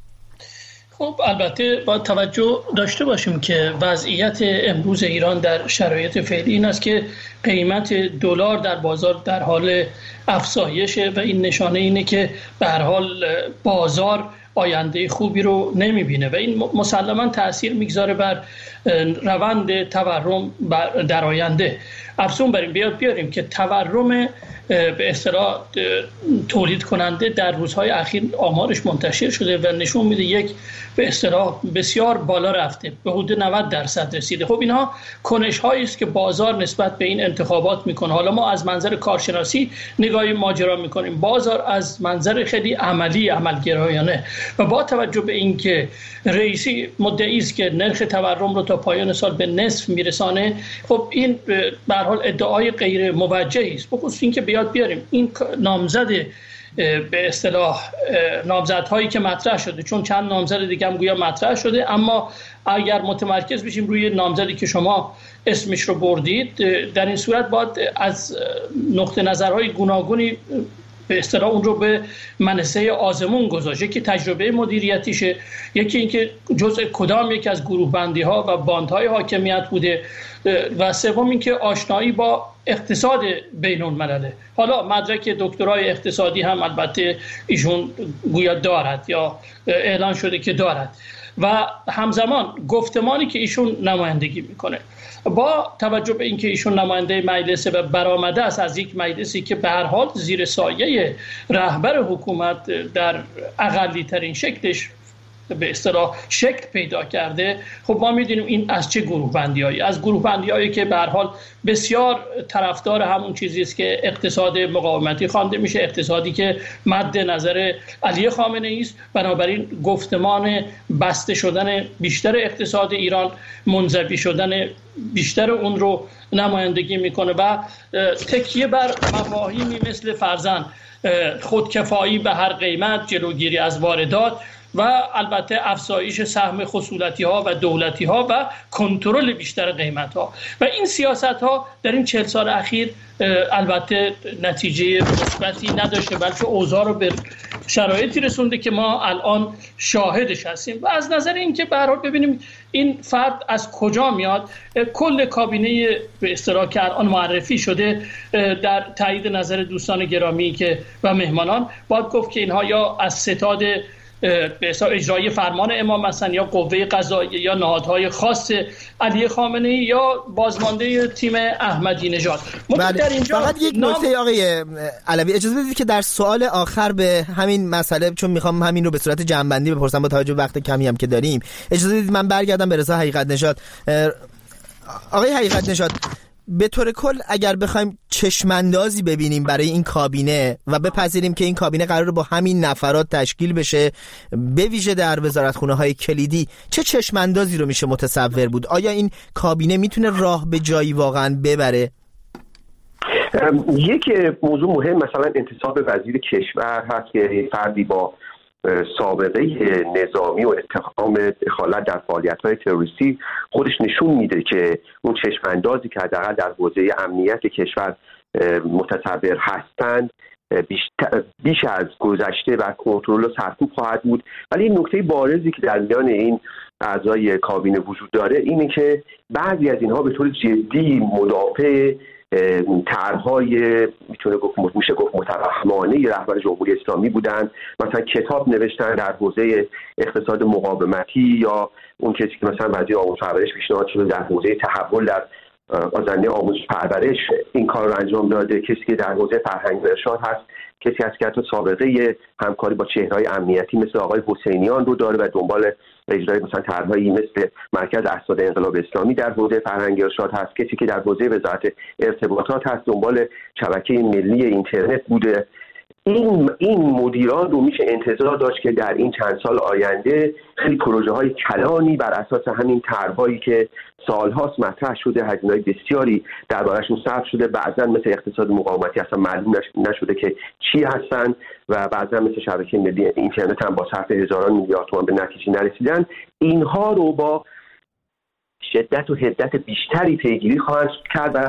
خب البته باید توجه داشته باشیم که وضعیت امروز ایران در شرایط فعلی این است که قیمت دلار در بازار در حال افزایشه و این نشانه اینه که به هر حال بازار آینده خوبی رو نمیبینه و این مسلماً تأثیر میگذاره بر روند تورم در آینده. افزون بر این بیاریم که تورم به اصطلاح تولید کننده در روزهای اخیر آمارش منتشر شده و نشون میده یک به اصطلاح بسیار بالا رفته، به حدود 90% رسیده. خب اینها کنش هایی است که بازار نسبت به این انتخابات میکنه. حالا ما از منظر کارشناسی نگاهی ماجرا میکنیم، بازار از منظر خیلی عملگرایانه و با توجه به اینکه رئیسی مدعی است که نرخ تورم رو تا پایان سال به نصف میرسانه، خب این به هر حال ادعای غیر موجهی است. بخصوص اینکه بیاریم این نامزد به اصطلاح نامزدهایی که مطرح شده، چون چند نامزد دیگه هم گویا مطرح شده، اما اگر متمرکز بشیم روی نامزدی که شما اسمش رو بردید، در این صورت باید از نقطه نظرهای گوناگونی به اصطلاح اون رو به منصه آزمون گذاشت. یکی تجربه مدیریتیشه، یکی اینکه جزء کدام یک از گروه بندی ها و باندهای حاکمیت بوده، و سوم اینکه آشنایی با اقتصاد بین الملله. حالا مدرک دکترای اقتصادی هم البته ایشون گویا دارد یا اعلان شده که دارد، و همزمان گفتمانی که ایشون نمایندگی میکنه با توجه به اینکه ایشون نماینده مجلس و برآمده است از یک مجلسی که به هر حال زیر سایه رهبر حکومت در اقلی ترین شکلش به اصطلاح شکل پیدا کرده، خب ما میدونیم این از چه گروه بندیایی، از گروه بندیایی که به هر حال بسیار طرفدار همون چیزی است که اقتصاد مقاومتی خوانده میشه، اقتصادی که مد نظر علی خامنه ای است. بنابراین گفتمان بسته شدن بیشتر اقتصاد ایران، منزوی شدن بیشتر اون رو نمایندگی میکنه و تکیه بر مفاهیمی مثل فرضاً خودکفایی به هر قیمت، جلوگیری از واردات و البته افزایش سهم خصولتی ها و دولتی ها و کنترل بیشتر قیمت ها. و این سیاست ها در این 40 سال اخیر البته نتیجه مثبتی نداشته، بلکه اوضاع رو به شرایطی رسونده که ما الان شاهدش هستیم. و از نظر اینکه به هر حال ببینیم این فرد از کجا میاد، کل کابینه به اصطلاح که الان معرفی شده در تایید نظر دوستان گرامی که و مهمانان، باید گفت که اینها یا از ستاد به حساب اجرای فرمان امام هستند، یا قوه قضاییه، یا نهادهای خاص علی خامنه ای، یا بازمانده تیم احمدی نژاد. در اینجا فقط یک نکته آقای علوی اجازه بدید که در سوال آخر به همین مسئله، چون میخوام همین رو به صورت جمع‌بندی بپرسم با توجه به وقت کمی هم که داریم، اجازه بدید من برگردم به رضا حقیقت نژاد. آقای حقیقت نژاد، به طور کل اگر بخوایم چشماندازی ببینیم برای این کابینه و بپذیریم که این کابینه قراره با همین نفرات تشکیل بشه، به ویژه در وزارتخونه‌های کلیدی، چه چشماندازی رو میشه متصور بود؟ آیا این کابینه میتونه راه به جایی واقعا ببره؟ یک موضوع مهم مثلا انتصاب وزیر کشور هست که فردی با سابقه نظامی و اتهام دخالت در فعالیت‌های تروریستی خودش نشون میده که اون چشم‌اندازی که حداقل در حوزه امنیت کشور متصور هستند بیش از گذشته و کنترل و سرکوب خواهد بود. ولی این نکته بارزی که در میان این اعضای کابینه وجود داره اینه که بعضی از اینها به طور جدی مدافع طرح‌های میشه گفت متوهمانه رهبر جمهوری اسلامی بودن. مثلا کتاب نوشتن در حوزه اقتصاد مقاومتی، یا اون کسی که مثلا وزیر آموزش پرورش پیشنهاد شده در حوزه تحول در آزادی آموزش پرورش این کار رو انجام داده. کسی که در حوزه فرهنگ و ارشاد هست، کسی هست که حتی سابقه همکاری با چهره‌های امنیتی مثل آقای حسینیان رو داره و دنبال اجرای مثلا طرح‌هایی مثل مرکز اسناد انقلاب اسلامی در حوزه فرهنگ ارشاد هست. کسی که در حوزه وزارت ارتباطات هست دنبال شبکه ملی اینترنت بوده. این مدیران رو میشه انتظار داشت که در این چند سال آینده خیلی پروژه‌های کلانی بر اساس همین طرح‌هایی که سال‌هاست مطرح شده، هزینه‌های بسیاری درباره‌شون صرف شده، بعضا مثل اقتصاد مقاومتی اصلا معلوم نشده که چی هستن، و بعضا مثل شبکه ملی اینترنت هم با صرف هزاران میلیارد تومان به نتیجه نرسیدن. اینها رو با شدت و حدت بیشتری پیگیری خواهند کرد و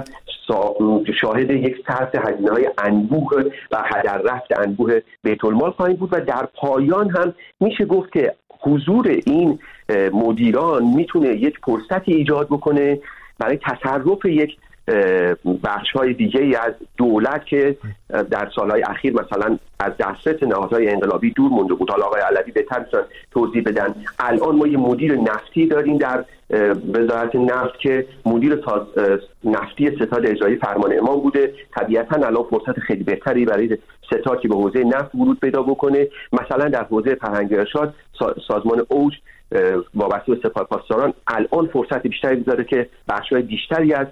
شاهد یک صرف هزینه‌های انبوه و هدر رفت انبوه بیت المال خواهیم بود. و در پایان هم میشه گفت که حضور این مدیران میتونه یک فرصتی ایجاد بکنه برای تصرف یک بخش‌های دیگه از دولت که در سالهای اخیر مثلا از دسترس نهادهای انقلابی دور مونده بود. حالا آقای علوی بهتر می‌تونن توضیح بدن. الان ما یه مدیر نفتی داریم در وزارت نفت که مدیر نفتی ستاد اجرایی فرمان امام بوده. طبیعتاً الان فرصت خیلی بهتری برای ستاد که به حوزه نفت ورود پیدا بکنه. مثلا در حوزه فرهنگ ارشاد سازمان اوج وابسته به سپاه پاسداران الان فرصت بیشتری داره که بخش‌های بیشتری از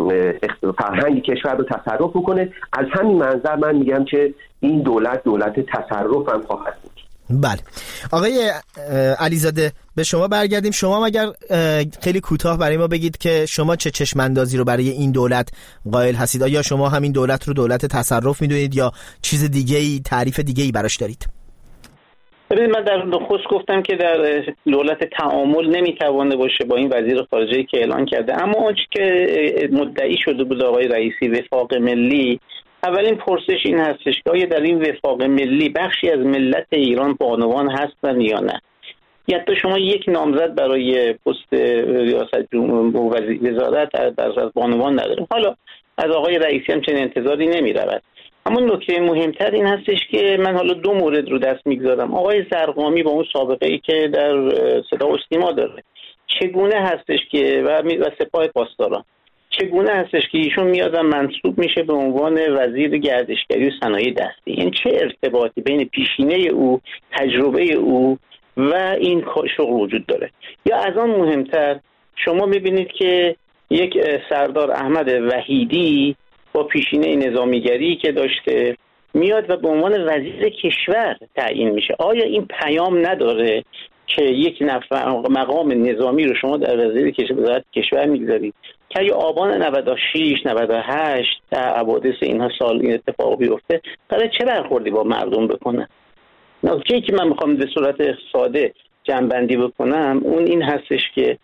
فرهنگ کشور رو تصرف بکنه. از همین منظر من میگم که این دولت تصرف هم خواهد بود. بله آقای علیزاده به شما برگردیم. شما اگر خیلی کوتاه برای ما بگید که شما چه چشم‌اندازی رو برای این دولت قائل هستید؟ آیا شما همین دولت رو دولت تصرف می‌دونید یا چیز دیگه‌ای، تعریف دیگه‌ای براش دارید؟ ببینید من در نخست گفتم که در دولت تعامل نمیتوانه باشه با این وزیر خارجه که اعلان کرده، اما آنچه که مدعی شده بود آقای رئیسی وفاق ملی، اولین پرسش این هستش که آیا در این وفاق ملی بخشی از ملت ایران بانوان هستن یا نه؟ یا تو شما یک نامزد برای پست ریاست جمهوری وزارت از بانوان نداریم. حالا از آقای رئیسی هم چنین انتظاری نمی‌رود. اما نکته مهمتر این هستش که من حالا دو مورد رو دست میگذارم. آقای زرقامی با اون سابقه ای که در صدا و سیما داره، چگونه هستش که و سپاه پاسداران، چگونه هستش که ایشون میادن منصوب میشه به عنوان وزیر گردشگری و صنایع دستی؟ این چه ارتباطی بین پیشینه او، تجربه او و این شغل وجود داره؟ یا از آن مهمتر شما میبینید که یک سردار احمد وحیدی با پیشینه نظامیگری که داشته میاد و به عنوان وزیر کشور تعیین میشه. آیا این پیام نداره که یک نفر مقام نظامی رو شما در وزارت کشور میگذارید که اگه آبان 96 98 در حوادث اینها سال این اتفاق بیفته برای چه برخوردی با مردم بکنه؟ نکته‌ای که من میخوام به صورت ساده جمع‌بندی بکنم اون این هستش که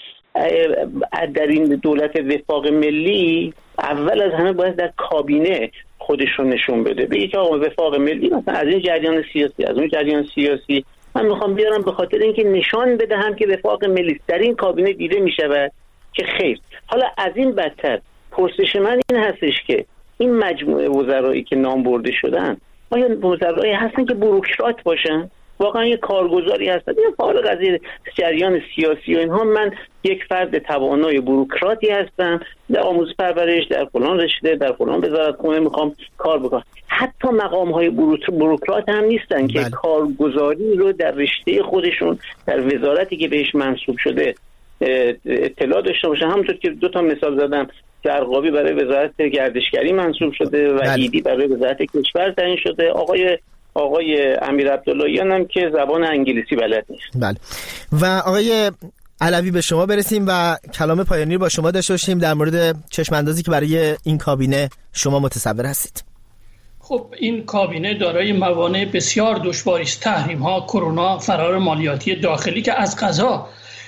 در این دولت وفاق ملی اول از همه باید در کابینه خودش رو نشون بده، بگه که آقا وفاق ملی مثلا از این جریان سیاسی از اون جریان سیاسی من میخوام بیارم به خاطر اینکه نشان بدهم که وفاق ملی در این کابینه دیده میشود که خیر. حالا از این بدتر پرسش من این هستش که این مجموعه وزرایی که نام برده شدن آیا وزرایی هستن که بوروکرات باشن؟ واقعا یه کارگزاری هستن یا فارغ از جریان سیاسی و اینها من یک فرد توانای بوروکراتی هستم در آموزش پرورش در فلان رشته در فلان وزارتخونه میخوام کار بکنم. حتی مقام های بوروکرات هم نیستن که کارگزاری رو در رشته خودشون در وزارتی که بهش منصوب شده اطلاع داشته باشن. همونطور که دو تا مثال زدم، زرقامی برای وزارت گردشگری منصوب شده، وحیدی برای وزارت کشور تعیین شده، آقای امیر عبداللهیان هم که زبان انگلیسی بلد نیست. بله. و آقای علوی به شما برسیم و کلام پایانی با شما داشته باشیم در مورد چشم‌اندازی که برای این کابینه شما متصور هستید. خب این کابینه دارای موانع بسیار دشواری است. تحریم‌ها، کرونا، فرار مالیاتی داخلی که از قضا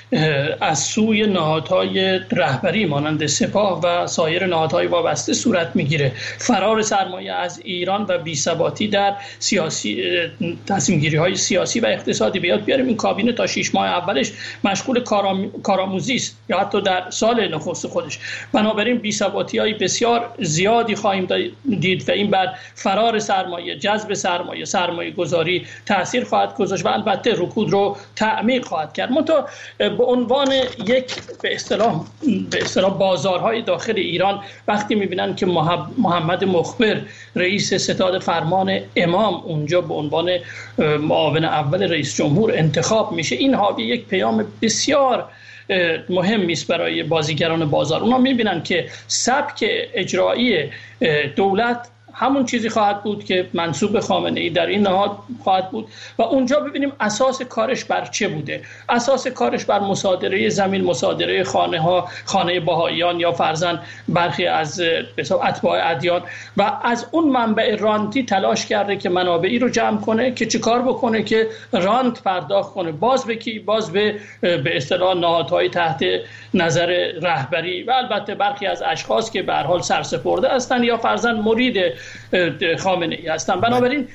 از سوی نهادهای رهبری مانند سپاه و سایر نهادهای وابسته صورت میگیره، فرار سرمایه از ایران و بی‌ثباتی در سیاسی تصمیم‌گیری‌های سیاسی و اقتصادی. بیاریم این کابینه تا 6 ماه اولش مشغول کارآموزی است یا حتی در سال نخست خودش. بنابراین بی‌ثباتی‌های بسیار زیادی خواهیم دید و این بر فرار سرمایه، جذب سرمایه، سرمایه‌گذاری تأثیر خواهد گذاشت و البته رکود رو تعمیق خواهد کرد. به عنوان یک به اصطلاح بازارهای داخل ایران وقتی می‌بینن که محمد مخبر رئیس ستاد فرمان امام اونجا به عنوان معاون اول رئیس جمهور انتخاب میشه، این حاوی یک پیام بسیار مهمی است برای بازیگران بازار. اونا می‌بینن که سبک اجرایی دولت همون چیزی خواهد بود که منصوب خامنه‌ای در این نهاد خواهد بود و اونجا ببینیم اساس کارش بر چه بوده. اساس کارش بر مصادره زمین، مصادره خانه بهائیان یا فرضاً برخی از اتباع ادیان و از اون منبع رانتی تلاش کرده که منابعی رو جمع کنه که چه کار بکنه که رانت پرداخت کنه. باز به اصطلاح نهادهای تحت نظر رهبری و البته برخی از اشخاص که به هر حال سرسپرده هستند یا فرضاً مرید خامنه‌ای هستند. بنابراین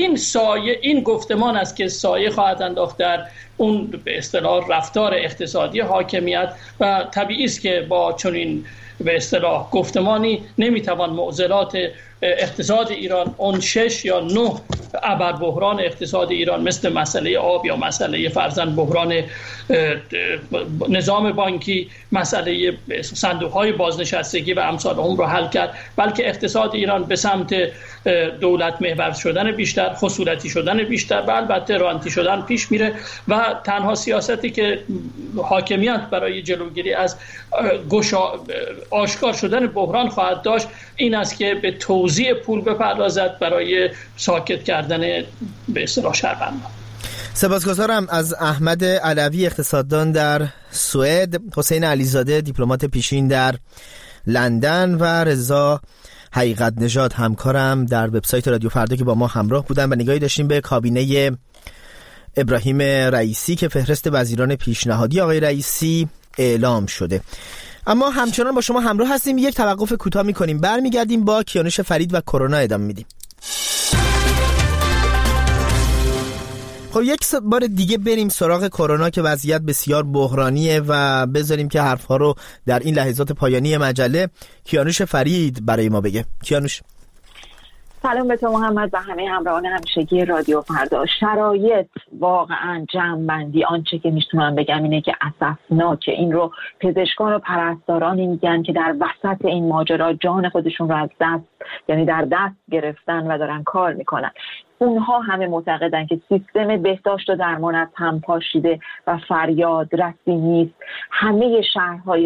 این گفتمان است که سایه خواهد انداخت در اون به اصطلاح رفتار اقتصادی حاکمیت و طبیعی است که با چنین به اصطلاح گفتمانی نمیتوان معضلات اقتصاد ایران، اون 6 یا 9 ابربحران اقتصاد ایران مثل مسئله آب یا مسئله فرضاً بحران نظام بانکی، مسئله صندوق‌های بازنشستگی و امثال هم رو حل کرد، بلکه اقتصاد ایران به سمت دولت محور شدن بیشتر، خصولتی شدن بیشتر و البته رانتی شدن پیش میره و تنها سیاستی که حاکمیت برای جلوگیری از آشکار شدن بحران خواهد داشت این است که به توزیع پول بپردازد برای ساکت کردن به اصطلاح شهروندان. سپاسگزارم از احمد علوی اقتصاددان در سوئد، حسین علیزاده دیپلمات پیشین در لندن و رضا حقیقت نژاد همکارم در وبسایت رادیو فردا که با ما همراه بودن و نگاهی داشتیم به کابینه ابراهیم رئیسی که فهرست وزیران پیشنهادی آقای رئیسی اعلام شده. اما همچنان با شما همراه هستیم. یک توقف کوتاه می‌کنیم، برمیگردیم با کیانوش فرید و کرونا ادامه میدیم. خب یک بار دیگه بریم سراغ کرونا که وضعیت بسیار بحرانیه و بذاریم که حرفها رو در این لحظات پایانی مجله کیانوش فرید برای ما بگه. کیانوش. سلام به تو محمد و همه همراهان همیشگی رادیو فردا. شرایط واقعا جمع‌بندی آنچه که میتونم بگم اینه که اسفناکه. این رو پزشکان و پرستارانی میگن که در وسط این ماجرا جان خودشون رو از دست، یعنی در دست گرفتن و دارن کار میکنن. اونها همه معتقدن که سیستم بهداشت و درمان از هم پاشیده و فریاد رسی نیست. همه شهرهای